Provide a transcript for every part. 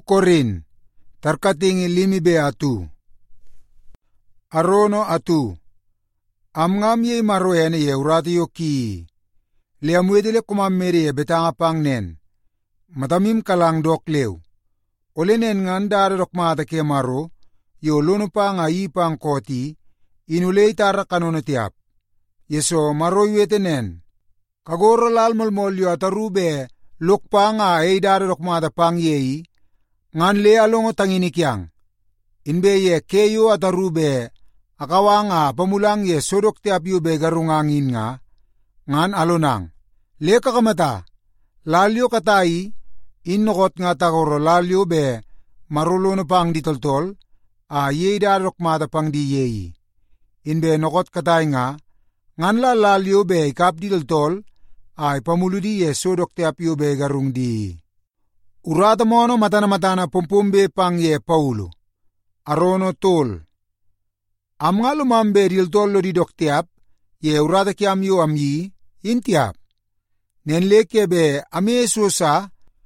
Korin, tarkating limi be atu. Arono atu. Amngam ye maroyen ye urati yoki. Liamwedele kumamere ye betanga pangnen. Matamim kalang dok lew. Olenen ngandare dok mata ke maro, yo lono pa nga ipang koti, inulay tara kanono tiap. Yeso maro yuetenen. Kagoro lal molmol yo atarube, lukpa nga ay dare dok mata pang yei, ngan le alongo tangini kyang. Inbe ye keyo atarube, akawa nga pamulang ye sodok tiap yu be garungangin nga, ngan alonang. Le kakamata, lalyo katai, innokot nga tagoro lalyo be, marulono pang ditoltol, ye darok mata pang di yei. Inbe nokot katai nga, ngan la lalyo be ikap ditoltol, ay pamuludi ye sodok tiap yu be garung di. Urata mono matana pumpumbe pang ye Paulo. Arono tol. Am nga lumambe diltol lo di dok tiap, ye urata kiam yu amyi, intiap. Nen leke be ami susa,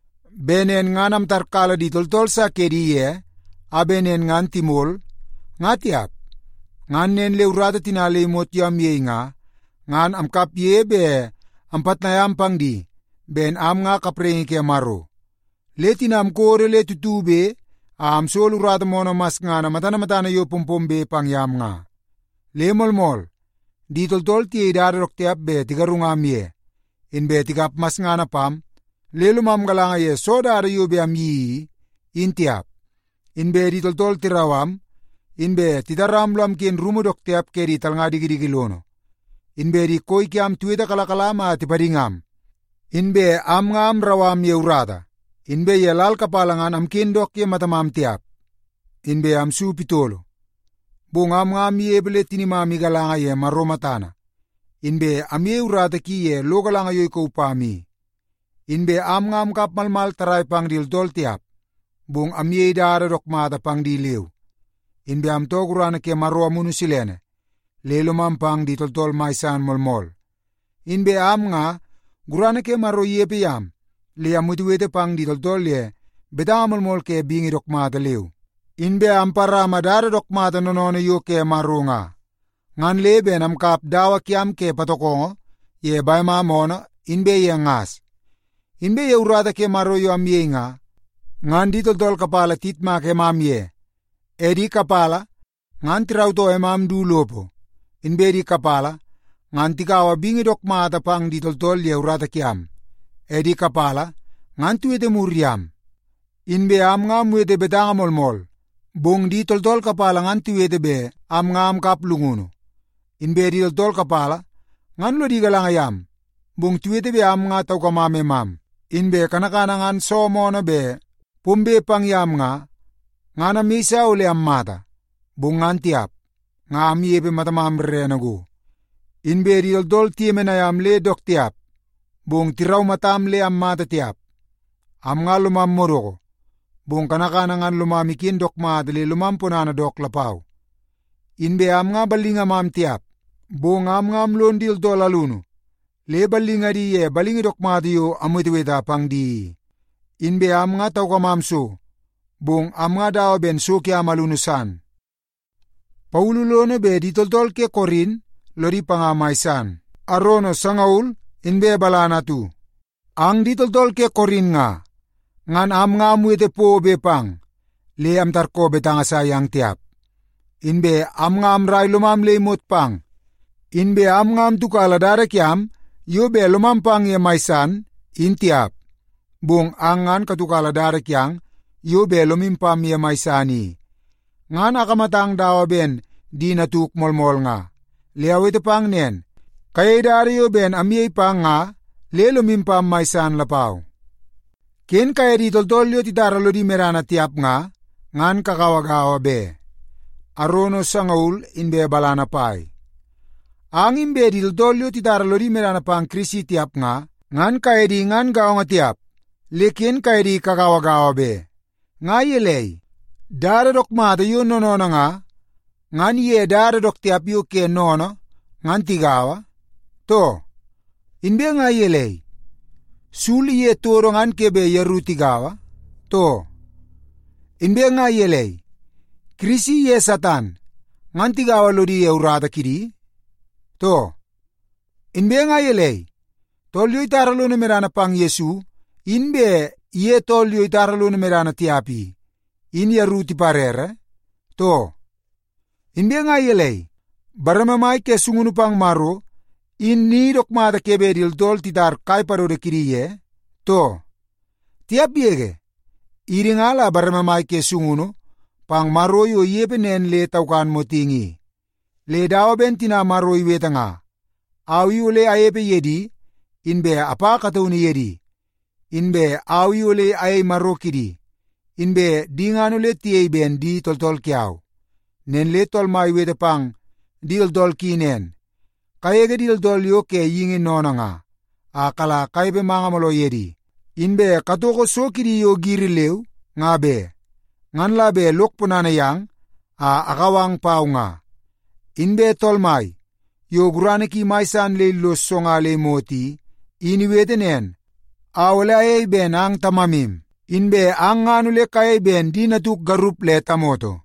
benen nganam tarkala di toltol sa kediye, abenen ngan timol, ngatiap. Ngan nen le urata tinale imot yam ye nga, ngan amkap ye be, ampat na yampang di, ben am nga kaprengi ke maro. Le tinam kore le tutube, am sol urata mono mas nga na matana yo pumpombe pang yam nga. Le molmol, di toltol ti idarok tiap be tigarungam ye. Inbe tikap mas nga na pam, lelo mam galanga ye soda ada yu be am yi, intiap. Inbe di toltol tirawam, inbe titaram lam kin rumudok tiap ke di talnga digidigilono. Inbe di koi kiam tuita kalakalama tiparingam. Inbe am ngam rawam ye urada. Inbe ye lal kapalangan am kindok ye matamam tiap. Inbe am su pitolo. Bungam ngam ye bele tinimami galanga ye maromatana. Inbe am ye urada ki ye logalanga yoy ko upami. Inbe am ngam kap malmal taray pang diltol tiap. Bung am ye dara dok mata pang diliw. Inbe am togurana ke marwa munu silene. Lelo mampang ditoltol maisan molmol. Inbe am nga, gurana ke maro ye piyam. Liam mutuwete pang ditoltol ye, betang molmol ke bingi dok mata liw. Inbe am para madara dok mata nonono yo ke maro nga. Ngan lebe nam kap dawa kiam ke patokongo, ye bay mamona, inbe ye ngas. Inbe ye urada ke maro yo am ye nga, ngan ditoltol kapala titma ke mam ye. Edi kapala, ngan tirauto emam du lopo. Inbe di kapala, ngan tikawa bingi dok mata pang ditoltol ye urada kiam. Edi kapala, ngan tuwete muriam. Inbe am ngam wete betanga molmol. Bung ditoltol kapala ngan tuwete be, am ngam kap lunguno. Inbe ditoltol kapala, ngan lo di galangayam. Bung tuwete be am nga tau kamame mam. Inbe kanakana ngan somono be, pumbe pang yam nga, ngana misa ule am mata. Bung ngan tiap. Nga am yebe matamam renago. Inbe ditoltol timenayam le dok tiap. Bung tiraw matam le am mata tiap. Am nga lumam moroko. Bung kanakana ngan lumamikin dok mata le lumam punana dok lapaw. Inbe am nga balinga mam tiap. Bung am ngam londil do laluno. Le balinga di ye balingi dok mata yo amwitweta pang di. Inbe am nga tau kamam so. Bung am nga daw ben so kia malunusan. Paululono be ditoltol ke Korin, lori pangamaisan. Arono sangaul, inbe balana tu. Ang ditoltol ke Korin nga, ngan am nga muete po be pang, le am tarko betanga sayang tiap. Inbe am nga am ray lumam le imot pang. Inbe am nga am tukala dara kiam, yo be lumam pang ye maisan, intiap. Bung angan katukala dara kiang, yo be lumimpam ye maisani. Nga nakamatang dawa ben, di natuk molmol nga. Liawite pang nen, kaya dari yo ben amiyay pang nga, lelo mimpam maisan lapaw. Ken kaya di toltolyo ti daralo di merana tiap nga, ngan kakawagawa be. Arono sangaul inbe balana pay. Ang imbe di toltolyo ti daralo di merana pang krisi tiap nga, ngan kaya di ngan gao nga tiap, lekin kaya di kakawagawa be. Nga yelay, dara dok mata yun nono nga, ngan ye dara dok tiap yu ke nono, ngan tigawa. To, inbe nga yelay, suli ye toro ngan kebe yaru tigawa. To, Inbe nga yelay, krisi ye Satan, ngan tigawalo di eurada kidi? To, inbe nga yelay, tolyo itaralo na merana pang Yesu, inbe ye tolyo itaralo na merana tiapi, in yaru ti parere? To, inbe nga yelay, baramamay ke sungunu pang maro, in nidok mata kebedil tol titar kay parode kiriye? To, tiap yege, iringala baramamay ke sungunu, pang maro yo yepenen le taukan mo tingi. Le dawaben tina maro iweta nga, awi ule ayepe yedi, inbe apa katawni yedi, inbe awi ule ay maro kidi, inbe dingano le tiyay ben di toltol kiaw, nen le tol ma iweta pang dil dol kinen, kayege dil dol yo ke yingin nona nga, akala kaybe mga malo yedi, inbe katoko so kidi yo girilew, nga be, ngan labe lokpunana yang, akawang pao nga, inbe tolmay, yo gurane ki maisan le losonga le moti, iniwetenen, awala ay ben ang tamamim, inbe ang anule kay ben di natuk garup le tamoto.